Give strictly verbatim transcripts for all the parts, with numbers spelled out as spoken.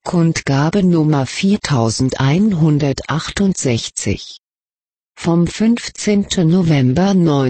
Kundgabe Nummer viertausendeinhundertachtundsechzig. Vom fünfzehnten November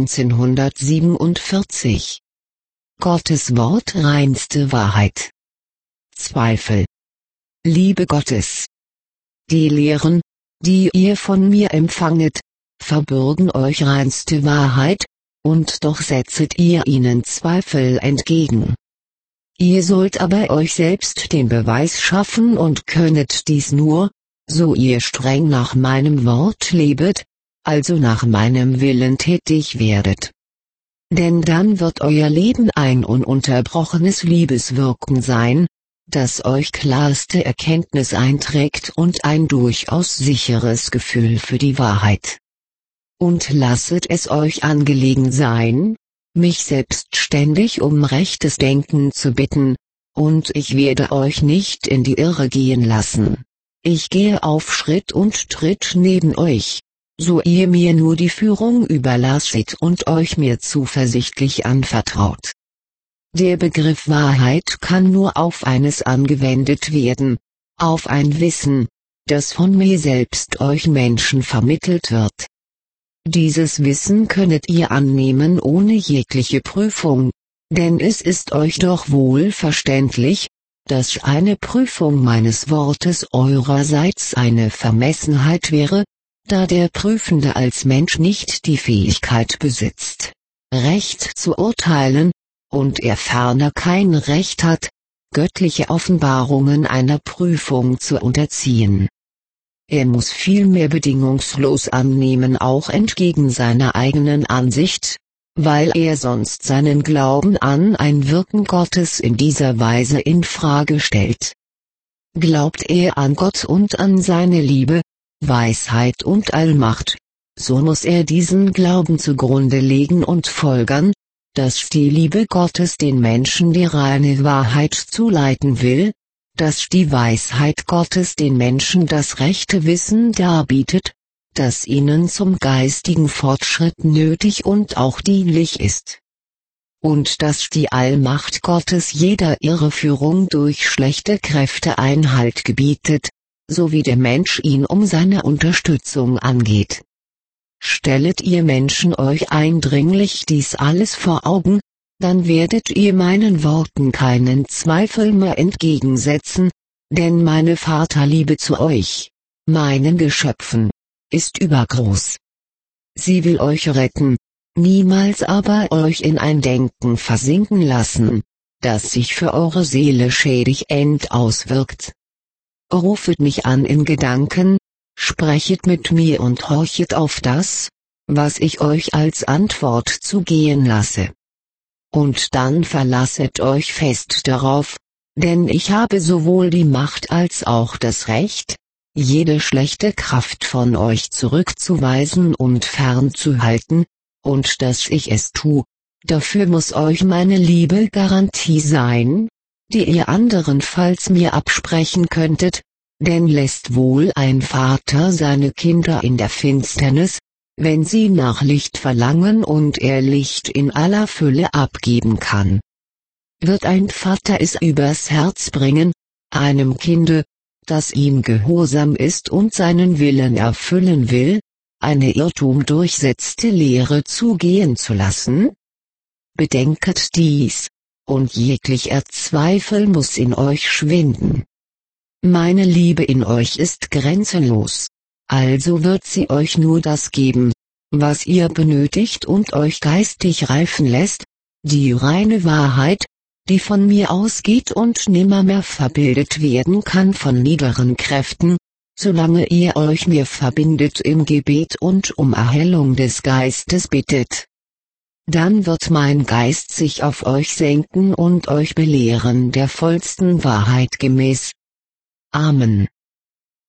neunzehnhundertsiebenundvierzig. Gottes Wort reinste Wahrheit. Zweifel. Liebe Gottes. Die Lehren, die ihr von mir empfanget, verbürgen euch reinste Wahrheit, und doch setzet ihr ihnen Zweifel entgegen. Ihr sollt aber euch selbst den Beweis schaffen und könnet dies nur, so ihr streng nach meinem Wort lebet, also nach meinem Willen tätig werdet. Denn dann wird euer Leben ein ununterbrochenes Liebeswirken sein, das euch klarste Erkenntnis einträgt und ein durchaus sicheres Gefühl für die Wahrheit. Und lasset es euch angelegen sein, mich selbstständig um rechtes Denken zu bitten, und ich werde euch nicht in die Irre gehen lassen. Ich gehe auf Schritt und Tritt neben euch, so ihr mir nur die Führung überlasset und euch mir zuversichtlich anvertraut. Der Begriff Wahrheit kann nur auf eines angewendet werden, auf ein Wissen, das von mir selbst euch Menschen vermittelt wird. Dieses Wissen könnet ihr annehmen ohne jegliche Prüfung, denn es ist euch doch wohl verständlich, dass eine Prüfung meines Wortes eurerseits eine Vermessenheit wäre, da der Prüfende als Mensch nicht die Fähigkeit besitzt, Recht zu urteilen, und er ferner kein Recht hat, göttliche Offenbarungen einer Prüfung zu unterziehen. Er muss vielmehr bedingungslos annehmen, auch entgegen seiner eigenen Ansicht, weil er sonst seinen Glauben an ein Wirken Gottes in dieser Weise in Frage stellt. Glaubt er an Gott und an seine Liebe, Weisheit und Allmacht, so muss er diesen Glauben zugrunde legen und folgern, dass die Liebe Gottes den Menschen die reine Wahrheit zuleiten will, dass die Weisheit Gottes den Menschen das rechte Wissen darbietet, das ihnen zum geistigen Fortschritt nötig und auch dienlich ist. Und dass die Allmacht Gottes jeder Irreführung durch schlechte Kräfte Einhalt gebietet, so wie der Mensch ihn um seine Unterstützung angeht. Stellet ihr Menschen euch eindringlich dies alles vor Augen, dann werdet ihr meinen Worten keinen Zweifel mehr entgegensetzen, denn meine Vaterliebe zu euch, meinen Geschöpfen, ist übergroß. Sie will euch retten, niemals aber euch in ein Denken versinken lassen, das sich für eure Seele schädigend auswirkt. Rufet mich an in Gedanken, sprechet mit mir und horchet auf das, was ich euch als Antwort zugehen lasse. Und dann verlasset euch fest darauf, denn ich habe sowohl die Macht als auch das Recht, jede schlechte Kraft von euch zurückzuweisen und fernzuhalten, und dass ich es tu, dafür muss euch meine Liebe Garantie sein, die ihr anderenfalls mir absprechen könntet, denn lässt wohl ein Vater seine Kinder in der Finsternis, wenn sie nach Licht verlangen und er Licht in aller Fülle abgeben kann? Wird ein Vater es übers Herz bringen, einem Kinde, das ihm gehorsam ist und seinen Willen erfüllen will, eine irrtumdurchsetzte Lehre zugehen zu lassen? Bedenket dies, und jeglicher Zweifel muss in euch schwinden. Meine Liebe in euch ist grenzenlos. Also wird sie euch nur das geben, was ihr benötigt und euch geistig reifen lässt, die reine Wahrheit, die von mir ausgeht und nimmermehr verbildet werden kann von niederen Kräften, solange ihr euch mir verbindet im Gebet und um Erhellung des Geistes bittet. Dann wird mein Geist sich auf euch senken und euch belehren der vollsten Wahrheit gemäß. Amen.